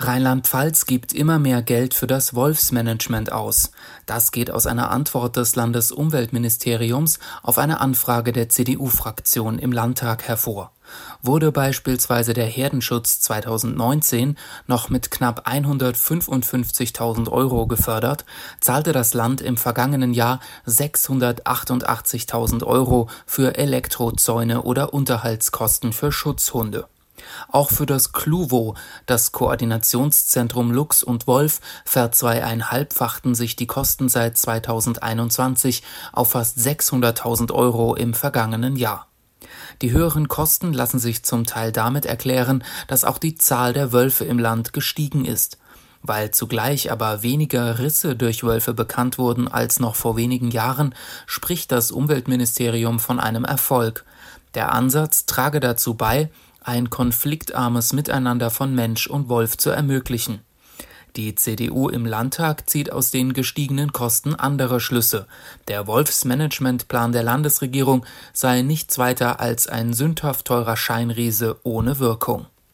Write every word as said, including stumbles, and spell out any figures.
Rheinland-Pfalz gibt immer mehr Geld für das Wolfsmanagement aus. Das geht aus einer Antwort des Landesumweltministeriums auf eine Anfrage der C D U-Fraktion im Landtag hervor. Wurde beispielsweise der Herdenschutz zweitausendneunzehn noch mit knapp hundertfünfundfünfzigtausend Euro gefördert, zahlte das Land im vergangenen Jahr sechshundertachtundachtzigtausend Euro für Elektrozäune oder Unterhaltskosten für Schutzhunde. Auch für das Kluvo, das Koordinationszentrum Luchs und Wolf, verzweieinhalbfachten sich die Kosten seit zweitausendeinundzwanzig auf fast sechshunderttausend Euro im vergangenen Jahr. Die höheren Kosten lassen sich zum Teil damit erklären, dass auch die Zahl der Wölfe im Land gestiegen ist. Weil zugleich aber weniger Risse durch Wölfe bekannt wurden als noch vor wenigen Jahren, spricht das Umweltministerium von einem Erfolg. Der Ansatz trage dazu bei, ein konfliktarmes Miteinander von Mensch und Wolf zu ermöglichen. Die C D U im Landtag zieht aus den gestiegenen Kosten andere Schlüsse. Der Wolfsmanagementplan der Landesregierung sei nichts weiter als ein sündhaft teurer Scheinriese ohne Wirkung.